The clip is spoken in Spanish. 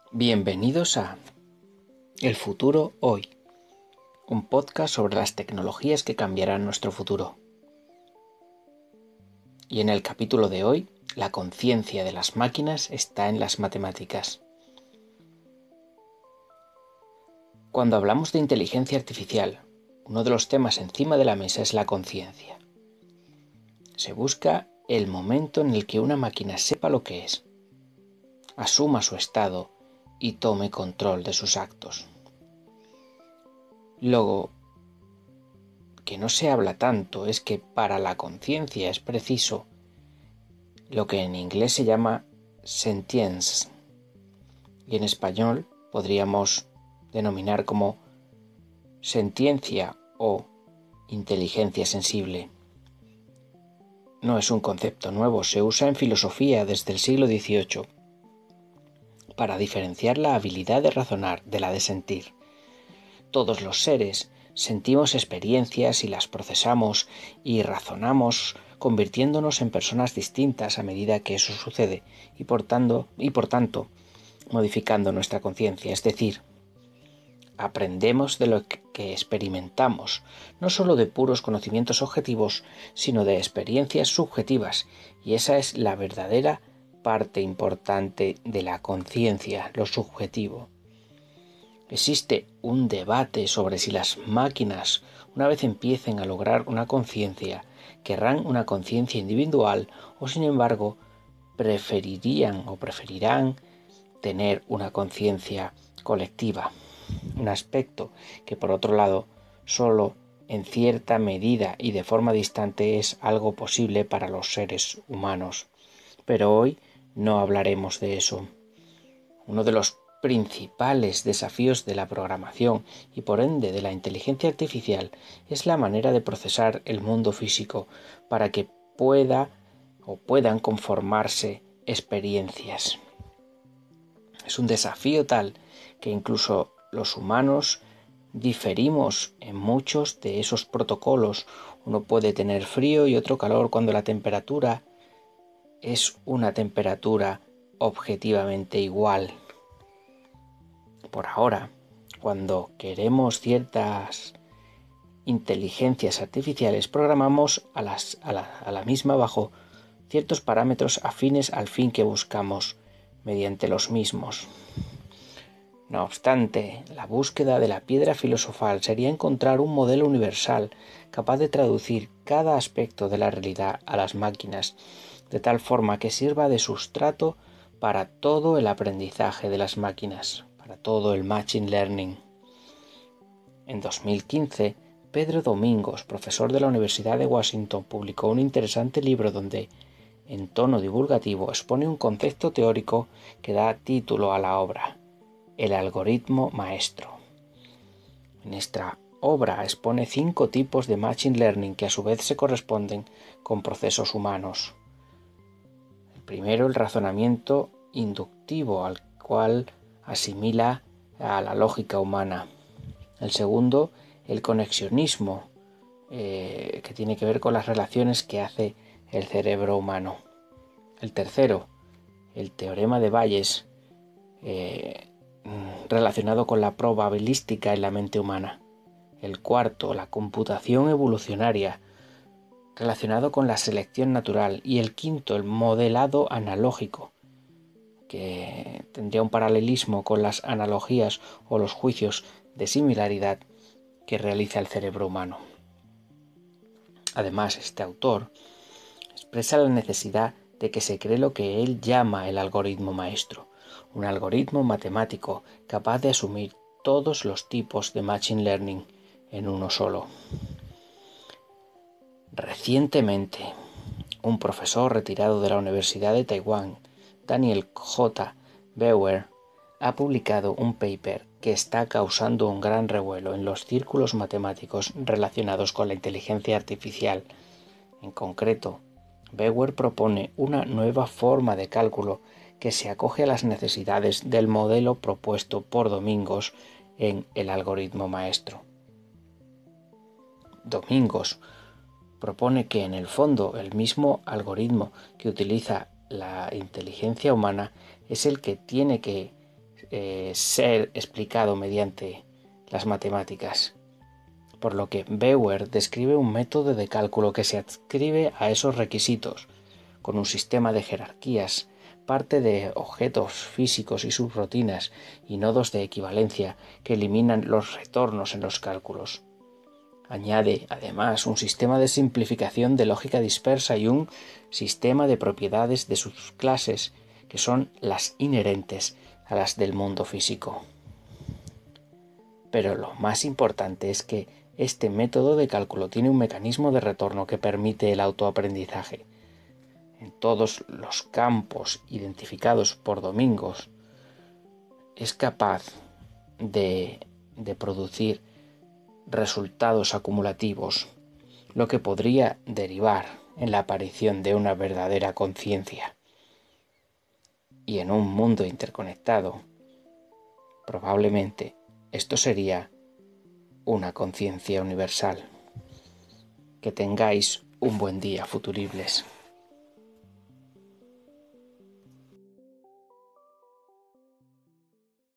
Bienvenidos a El futuro hoy, un podcast sobre las tecnologías que cambiarán nuestro futuro. Y en el capítulo de hoy, la conciencia de las máquinas está en las matemáticas. Cuando hablamos de inteligencia artificial, uno de los temas encima de la mesa es la conciencia. Se busca el momento en el que una máquina sepa lo que es, asuma su estado y tome control de sus actos. Lo que no se habla tanto es que para la conciencia es preciso lo que en inglés se llama sentience y en español podríamos denominar como sentiencia o inteligencia sensible. No es un concepto nuevo, se usa en filosofía desde el siglo XVIII para diferenciar la habilidad de razonar de la de sentir. Todos los seres sentimos experiencias y las procesamos y razonamos, convirtiéndonos en personas distintas a medida que eso sucede y por tanto modificando nuestra conciencia, es decir, aprendemos de lo que experimentamos, no solo de puros conocimientos objetivos, sino de experiencias subjetivas, y esa es la verdadera parte importante de la conciencia, lo subjetivo. Existe un debate sobre si las máquinas, una vez empiecen a lograr una conciencia, querrán una conciencia individual o, sin embargo, preferirán tener una conciencia colectiva. Un aspecto que, por otro lado, solo en cierta medida y de forma distante es algo posible para los seres humanos. Pero hoy no hablaremos de eso. Uno de los principales desafíos de la programación y por ende de la inteligencia artificial es la manera de procesar el mundo físico para que puedan conformarse experiencias. Es un desafío tal que incluso los humanos diferimos en muchos de esos protocolos. Uno puede tener frío y otro calor cuando la temperatura es una temperatura objetivamente igual. Por ahora, cuando queremos ciertas inteligencias artificiales, programamos a la misma bajo ciertos parámetros afines al fin que buscamos mediante los mismos. No obstante, la búsqueda de la piedra filosofal sería encontrar un modelo universal capaz de traducir cada aspecto de la realidad a las máquinas, de tal forma que sirva de sustrato para todo el aprendizaje de las máquinas, para todo el machine learning. En 2015, Pedro Domingos, profesor de la Universidad de Washington, publicó un interesante libro donde, en tono divulgativo, expone un concepto teórico que da título a la obra: el algoritmo maestro. En esta obra expone 5 tipos de machine learning que a su vez se corresponden con procesos humanos. El primero, el razonamiento inductivo, al cual asimila a la lógica humana. El segundo, el conexionismo, que tiene que ver con las relaciones que hace el cerebro humano. El tercero, el teorema de Bayes, relacionado con la probabilística en la mente humana. El cuarto, la computación evolucionaria, relacionado con la selección natural. Y el quinto, el modelado analógico, que tendría un paralelismo con las analogías o los juicios de similaridad que realiza el cerebro humano. Además, este autor expresa la necesidad de que se cree lo que él llama el algoritmo maestro, un algoritmo matemático capaz de asumir todos los tipos de machine learning en uno solo. Recientemente, un profesor retirado de la Universidad de Taiwán, Daniel J. Bauer, ha publicado un paper que está causando un gran revuelo en los círculos matemáticos relacionados con la inteligencia artificial. En concreto, Bauer propone una nueva forma de cálculo que se acoge a las necesidades del modelo propuesto por Domingos en el algoritmo maestro. Domingos propone que en el fondo el mismo algoritmo que utiliza la inteligencia humana es el que tiene que ser explicado mediante las matemáticas. Por lo que Bauer describe un método de cálculo que se adscribe a esos requisitos, con un sistema de jerarquías, parte de objetos físicos y subrutinas y nodos de equivalencia que eliminan los retornos en los cálculos. Añade, además, un sistema de simplificación de lógica dispersa y un sistema de propiedades de sus clases, que son las inherentes a las del mundo físico. Pero lo más importante es que este método de cálculo tiene un mecanismo de retorno que permite el autoaprendizaje. En todos los campos identificados por Domingos, es capaz de producir resultados acumulativos, lo que podría derivar en la aparición de una verdadera conciencia. Y en un mundo interconectado, probablemente esto sería una conciencia universal. Que tengáis un buen día, futuribles.